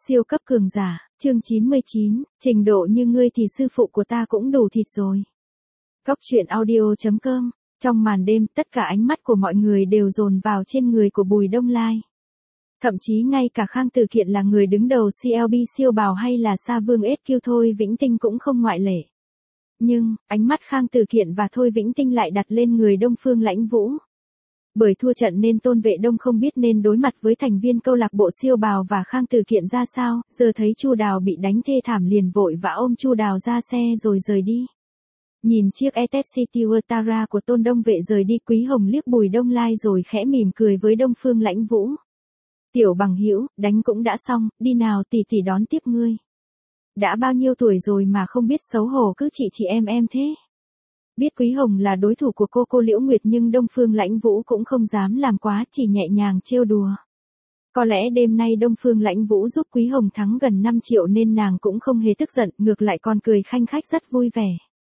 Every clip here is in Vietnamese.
Siêu cấp cường giả, chương 99, trình độ như ngươi thì sư phụ của ta cũng đủ thịt rồi. Cóc truyện audio.com, trong màn đêm tất cả ánh mắt của mọi người đều dồn vào trên người của Bùi Đông Lai. Thậm chí ngay cả Khang Từ Kiện là người đứng đầu CLB siêu bào hay là Sa Vương SQ Thôi Vĩnh Tinh cũng không ngoại lệ. Nhưng, ánh mắt Khang Từ Kiện và Thôi Vĩnh Tinh lại đặt lên người Đông Phương Lãnh Vũ. Bởi thua trận nên Tôn Vệ Đông không biết nên đối mặt với thành viên câu lạc bộ siêu bào và Khang Từ Kiện ra sao, giờ thấy Chu Đào bị đánh thê thảm liền vội vã ôm Chu Đào ra xe rồi rời đi. Nhìn chiếc Etexity Tara của Tôn Đông Vệ rời đi, Quý Hồng liếc Bùi Đông Lai rồi khẽ mỉm cười với Đông Phương Lãnh Vũ. Tiểu bằng hữu, đánh cũng đã xong, đi nào tỷ tỷ đón tiếp ngươi. Đã bao nhiêu tuổi rồi mà không biết xấu hổ cứ chị em thế. Biết Quý Hồng là đối thủ của cô Liễu Nguyệt nhưng Đông Phương Lãnh Vũ cũng không dám làm quá, chỉ nhẹ nhàng trêu đùa. Có lẽ đêm nay Đông Phương Lãnh Vũ giúp Quý Hồng thắng gần 5 triệu nên nàng cũng không hề tức giận, ngược lại còn cười khanh khách rất vui vẻ.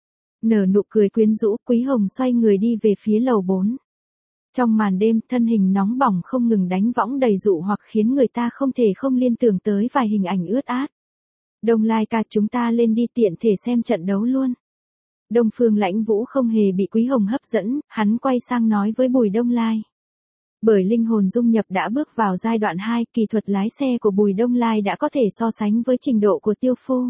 Nở nụ cười quyến rũ, Quý Hồng xoay người đi về phía lầu 4. Trong màn đêm, thân hình nóng bỏng không ngừng đánh võng đầy dụ hoặc khiến người ta không thể không liên tưởng tới vài hình ảnh ướt át. Đông Lai ca, chúng ta lên đi tiện thể xem trận đấu luôn. Đông Phương Lãnh Vũ không hề bị Quý Hồng hấp dẫn, hắn quay sang nói với Bùi Đông Lai. Bởi linh hồn dung nhập đã bước vào giai đoạn 2, kỹ thuật lái xe của Bùi Đông Lai đã có thể so sánh với trình độ của Tiêu Phu.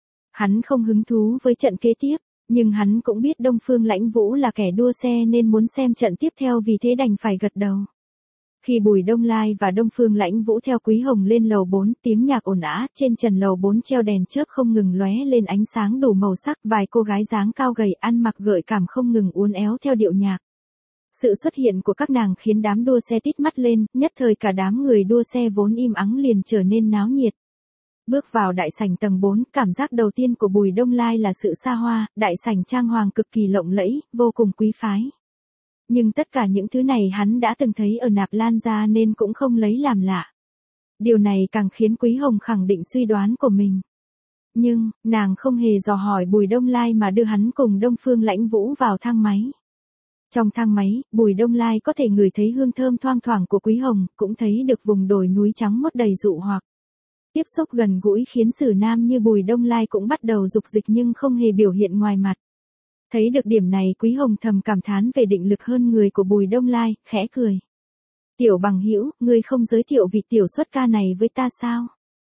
Hắn không hứng thú với trận kế tiếp, nhưng hắn cũng biết Đông Phương Lãnh Vũ là kẻ đua xe nên muốn xem trận tiếp theo, vì thế đành phải gật đầu. Khi Bùi Đông Lai và Đông Phương Lãnh Vũ theo Quý Hồng lên lầu 4, tiếng nhạc ồn ào, trên trần lầu 4 treo đèn chớp không ngừng lóe lên ánh sáng đủ màu sắc, vài cô gái dáng cao gầy ăn mặc gợi cảm không ngừng uốn éo theo điệu nhạc. Sự xuất hiện của các nàng khiến đám đua xe tít mắt lên, nhất thời cả đám người đua xe vốn im ắng liền trở nên náo nhiệt. Bước vào đại sảnh tầng 4, cảm giác đầu tiên của Bùi Đông Lai là sự xa hoa, đại sảnh trang hoàng cực kỳ lộng lẫy, vô cùng quý phái. Nhưng tất cả những thứ này hắn đã từng thấy ở Nạp Lan gia nên cũng không lấy làm lạ. Điều này càng khiến Quý Hồng khẳng định suy đoán của mình. Nhưng, nàng không hề dò hỏi Bùi Đông Lai mà đưa hắn cùng Đông Phương Lãnh Vũ vào thang máy. Trong thang máy, Bùi Đông Lai có thể ngửi thấy hương thơm thoang thoảng của Quý Hồng, cũng thấy được vùng đồi núi trắng muốt đầy dụ hoặc. Tiếp xúc gần gũi khiến sử nam như Bùi Đông Lai cũng bắt đầu dục dịch nhưng không hề biểu hiện ngoài mặt. Thấy được điểm này, Quý Hồng thầm cảm thán về định lực hơn người của Bùi Đông Lai, khẽ cười. Tiểu bằng hữu, ngươi không giới thiệu vị tiểu xuất ca này với ta sao?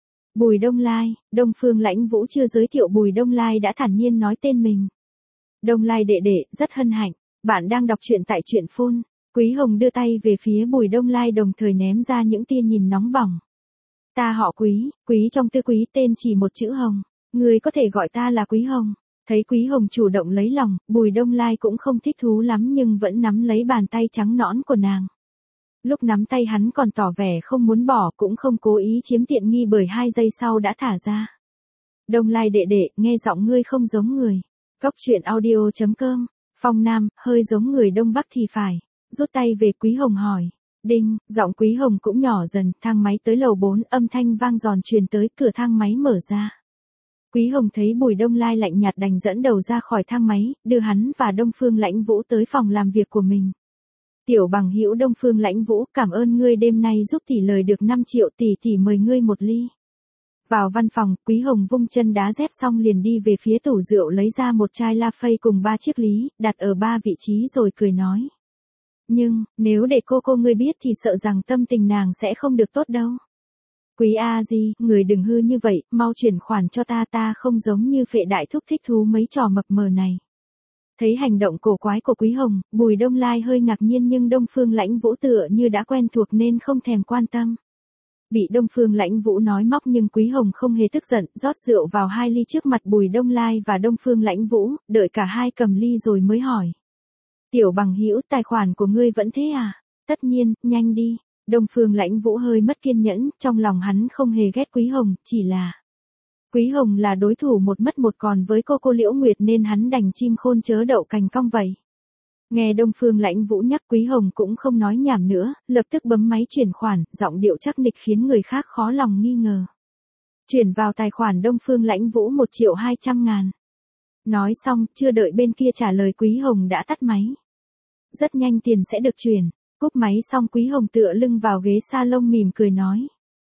Bùi Đông Lai, Đông Phương Lãnh Vũ chưa giới thiệu Bùi Đông Lai đã thản nhiên nói tên mình. Đông Lai đệ đệ, rất hân hạnh, bạn đang đọc truyện tại truyện phone. Quý Hồng đưa tay về phía Bùi Đông Lai đồng thời ném ra những tia nhìn nóng bỏng. Ta họ Quý, Quý trong tư Quý, tên chỉ một chữ Hồng, ngươi có thể gọi ta là Quý Hồng. Thấy Quý Hồng chủ động lấy lòng, Bùi Đông Lai cũng không thích thú lắm nhưng vẫn nắm lấy bàn tay trắng nõn của nàng. Lúc nắm tay hắn còn tỏ vẻ không muốn bỏ, cũng không cố ý chiếm tiện nghi, bởi 2 giây sau đã thả ra. Đông Lai đệ đệ, nghe giọng ngươi không giống người. Cóc truyện audio.com, Phong Nam, hơi giống người Đông Bắc thì phải. Rút tay về, Quý Hồng hỏi. Đinh, giọng Quý Hồng cũng nhỏ dần, thang máy tới lầu 4, âm thanh vang giòn truyền tới, cửa thang máy mở ra. Quý Hồng thấy Bùi Đông Lai lạnh nhạt đành dẫn đầu ra khỏi thang máy, đưa hắn và Đông Phương Lãnh Vũ tới phòng làm việc của mình. Tiểu bằng hữu Đông Phương Lãnh Vũ, cảm ơn ngươi đêm nay giúp tỷ lời được 5 triệu, tỷ mời ngươi một ly. Vào văn phòng, Quý Hồng vung chân đá dép xong liền đi về phía tủ rượu lấy ra một chai La Phây cùng 3 chiếc lý, đặt ở 3 vị trí rồi cười nói. Nhưng, nếu để cô ngươi biết thì sợ rằng tâm tình nàng sẽ không được tốt đâu. Quý A Di, người đừng hư như vậy, mau chuyển khoản cho ta không giống như Phệ đại thúc thích thú mấy trò mập mờ này. Thấy hành động cổ quái của Quý Hồng, Bùi Đông Lai hơi ngạc nhiên nhưng Đông Phương Lãnh Vũ tựa như đã quen thuộc nên không thèm quan tâm. Bị Đông Phương Lãnh Vũ nói móc nhưng Quý Hồng không hề tức giận, rót rượu vào 2 ly trước mặt Bùi Đông Lai và Đông Phương Lãnh Vũ, đợi cả hai cầm ly rồi mới hỏi. Tiểu bằng hữu, tài khoản của ngươi vẫn thế à? Tất nhiên, nhanh đi. Đông Phương Lãnh Vũ hơi mất kiên nhẫn, trong lòng hắn không hề ghét Quý Hồng, chỉ là Quý Hồng là đối thủ một mất một còn với cô Liễu Nguyệt nên hắn đành chim khôn chớ đậu cành cong vậy. Nghe Đông Phương Lãnh Vũ nhắc, Quý Hồng cũng không nói nhảm nữa, lập tức bấm máy chuyển khoản, giọng điệu chắc nịch khiến người khác khó lòng nghi ngờ. Chuyển vào tài khoản Đông Phương Lãnh Vũ 1.200.000. Nói xong, chưa đợi bên kia trả lời Quý Hồng đã tắt máy. Rất nhanh tiền sẽ được chuyển. Cúp máy xong Quý Hồng tựa lưng vào ghế salon mỉm cười nói.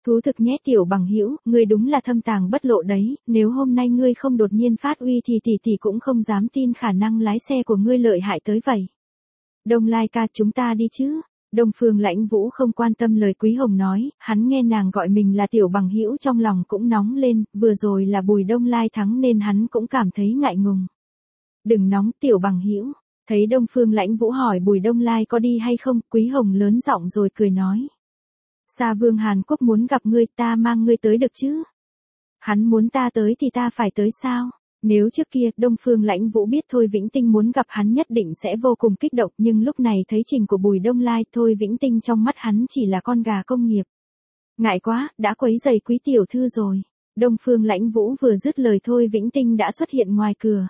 Thú thực nhé tiểu bằng hữu, ngươi đúng là thâm tàng bất lộ đấy, nếu hôm nay ngươi không đột nhiên phát uy thì tỷ cũng không dám tin khả năng lái xe của ngươi lợi hại tới vậy. Đông Lai ca chúng ta đi chứ? Đông Phương Lãnh Vũ không quan tâm lời Quý Hồng nói, hắn nghe nàng gọi mình là tiểu bằng hữu trong lòng cũng nóng lên, vừa rồi là Bùi Đông Lai thắng nên hắn cũng cảm thấy ngại ngùng. Đừng nóng tiểu bằng hữu. Thấy Đông Phương Lãnh Vũ hỏi Bùi Đông Lai có đi hay không, Quý Hồng lớn giọng rồi cười nói. Sa Vương Hàn Quốc muốn gặp ngươi, ta mang ngươi tới được chứ? Hắn muốn ta tới thì ta phải tới sao? Nếu trước kia Đông Phương Lãnh Vũ biết Thôi Vĩnh Tinh muốn gặp hắn nhất định sẽ vô cùng kích động, nhưng lúc này thấy trình của Bùi Đông Lai, Thôi Vĩnh Tinh trong mắt hắn chỉ là con gà công nghiệp. Ngại quá, đã quấy rầy quý tiểu thư rồi. Đông Phương Lãnh Vũ vừa dứt lời Thôi Vĩnh Tinh đã xuất hiện ngoài cửa.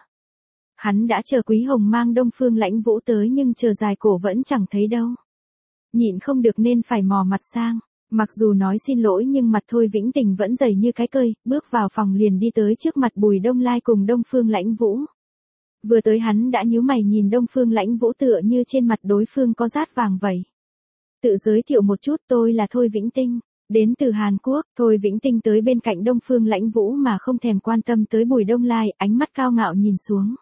Hắn đã chờ Quý Hồng mang Đông Phương Lãnh Vũ tới nhưng chờ dài cổ vẫn chẳng thấy đâu. Nhịn không được nên phải mò mặt sang. Mặc dù nói xin lỗi nhưng mặt Thôi Vĩnh Tình vẫn dày như cái cơi, bước vào phòng liền đi tới trước mặt Bùi Đông Lai cùng Đông Phương Lãnh Vũ. Vừa tới hắn đã nhíu mày nhìn Đông Phương Lãnh Vũ tựa như trên mặt đối phương có dát vàng vậy. Tự giới thiệu một chút, tôi là Thôi Vĩnh Tinh, đến từ Hàn Quốc. Thôi Vĩnh Tinh tới bên cạnh Đông Phương Lãnh Vũ mà không thèm quan tâm tới Bùi Đông Lai, ánh mắt cao ngạo nhìn xuống.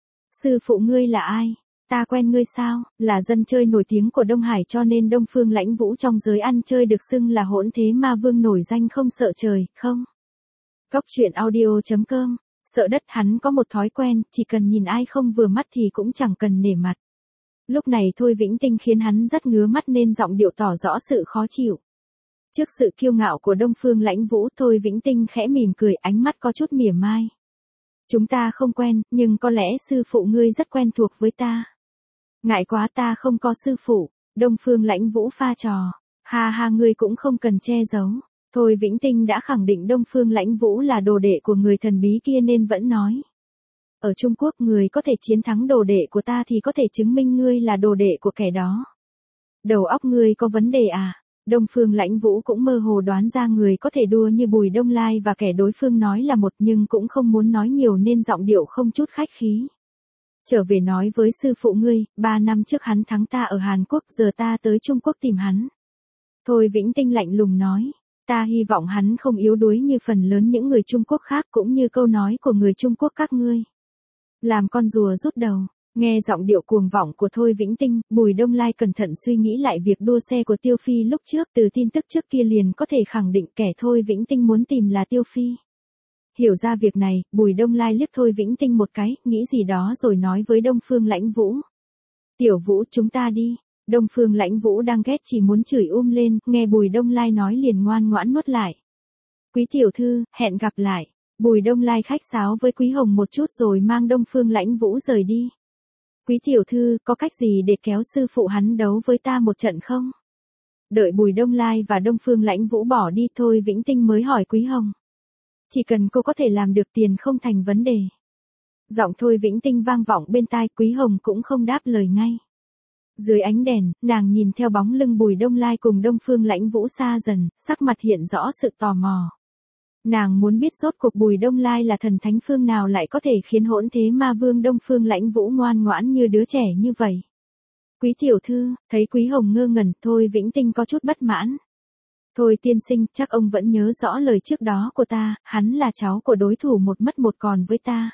Sư phụ ngươi là ai? Ta quen ngươi sao? Là dân chơi nổi tiếng của Đông Hải cho nên Đông Phương Lãnh Vũ trong giới ăn chơi được xưng là hỗn thế ma vương nổi danh không sợ trời, không? Cốc truyện audio.com. Sợ đất hắn có một thói quen, chỉ cần nhìn ai không vừa mắt thì cũng chẳng cần nể mặt. Lúc này Thôi Vĩnh Tinh khiến hắn rất ngứa mắt nên giọng điệu tỏ rõ sự khó chịu. Trước sự kiêu ngạo của Đông Phương Lãnh Vũ, Thôi Vĩnh Tinh khẽ mỉm cười, ánh mắt có chút mỉa mai. Chúng ta không quen, nhưng có lẽ sư phụ ngươi rất quen thuộc với ta. Ngại quá ta không có sư phụ. Đông Phương Lãnh Vũ pha trò. Ha ha ngươi cũng không cần che giấu. Thôi Vĩnh Tinh đã khẳng định Đông Phương Lãnh Vũ là đồ đệ của người thần bí kia nên vẫn nói. Ở Trung Quốc người có thể chiến thắng đồ đệ của ta thì có thể chứng minh ngươi là đồ đệ của kẻ đó. Đầu óc ngươi có vấn đề à? Đông Phương Lãnh Vũ cũng mơ hồ đoán ra người có thể đua như Bùi Đông Lai và kẻ đối phương nói là một nhưng cũng không muốn nói nhiều nên giọng điệu không chút khách khí. Trở về nói với sư phụ ngươi, 3 năm trước hắn thắng ta ở Hàn Quốc, giờ ta tới Trung Quốc tìm hắn. Thôi Vĩnh Tinh lạnh lùng nói, ta hy vọng hắn không yếu đuối như phần lớn những người Trung Quốc khác cũng như câu nói của người Trung Quốc các ngươi. Làm con rùa rút đầu. Nghe giọng điệu cuồng vọng của Thôi Vĩnh Tinh, Bùi Đông Lai cẩn thận suy nghĩ lại việc đua xe của Tiêu Phi lúc trước, từ tin tức trước kia liền có thể khẳng định kẻ Thôi Vĩnh Tinh muốn tìm là Tiêu Phi. Hiểu ra việc này, Bùi Đông Lai liếc Thôi Vĩnh Tinh một cái, nghĩ gì đó rồi nói với Đông Phương Lãnh Vũ. Tiểu Vũ chúng ta đi. Đông Phương Lãnh Vũ đang ghét chỉ muốn chửi lên, nghe Bùi Đông Lai nói liền ngoan ngoãn nuốt lại. Quý tiểu thư, hẹn gặp lại. Bùi Đông Lai khách sáo với Quý Hồng một chút rồi mang Đông Phương Lãnh Vũ rời đi. Quý tiểu thư, có cách gì để kéo sư phụ hắn đấu với ta một trận không? Đợi Bùi Đông Lai và Đông Phương Lãnh Vũ bỏ đi Thôi Vĩnh Tinh mới hỏi Quý Hồng. Chỉ cần cô có thể làm được tiền không thành vấn đề. Giọng Thôi Vĩnh Tinh vang vọng bên tai, Quý Hồng cũng không đáp lời ngay. Dưới ánh đèn, nàng nhìn theo bóng lưng Bùi Đông Lai cùng Đông Phương Lãnh Vũ xa dần, sắc mặt hiện rõ sự tò mò. Nàng muốn biết rốt cuộc Bùi Đông Lai là thần thánh phương nào lại có thể khiến hỗn thế ma vương Đông Phương Lãnh Vũ ngoan ngoãn như đứa trẻ như vậy. Quý tiểu thư, thấy Quý Hồng ngơ ngẩn, Thôi Vĩnh Tinh có chút bất mãn. Thôi tiên sinh, chắc ông vẫn nhớ rõ lời trước đó của ta, hắn là cháu của đối thủ một mất một còn với ta.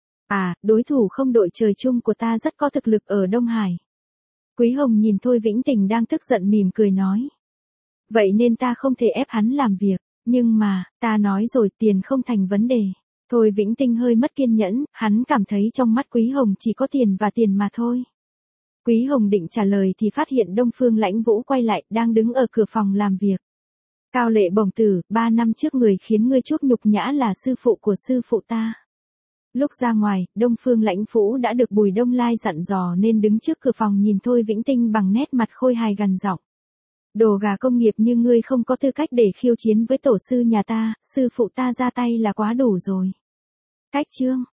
À, đối thủ không đội trời chung của ta rất có thực lực ở Đông Hải. Quý Hồng nhìn Thôi Vĩnh Tinh đang tức giận mỉm cười nói. Vậy nên ta không thể ép hắn làm việc, nhưng mà, ta nói rồi tiền không thành vấn đề. Thôi Vĩnh Tinh hơi mất kiên nhẫn, hắn cảm thấy trong mắt Quý Hồng chỉ có tiền và tiền mà thôi. Quý Hồng định trả lời thì phát hiện Đông Phương Lãnh Vũ quay lại, đang đứng ở cửa phòng làm việc. Cao Lệ bổng tử, 3 năm trước người khiến ngươi chuốc nhục nhã là sư phụ của sư phụ ta. Lúc ra ngoài, Đông Phương Lãnh Vũ đã được Bùi Đông Lai dặn dò nên đứng trước cửa phòng nhìn Thôi Vĩnh Tinh bằng nét mặt khôi hài gằn giọng. Đồ gà công nghiệp như ngươi không có tư cách để khiêu chiến với tổ sư nhà ta, sư phụ ta ra tay là quá đủ rồi. Cách chương.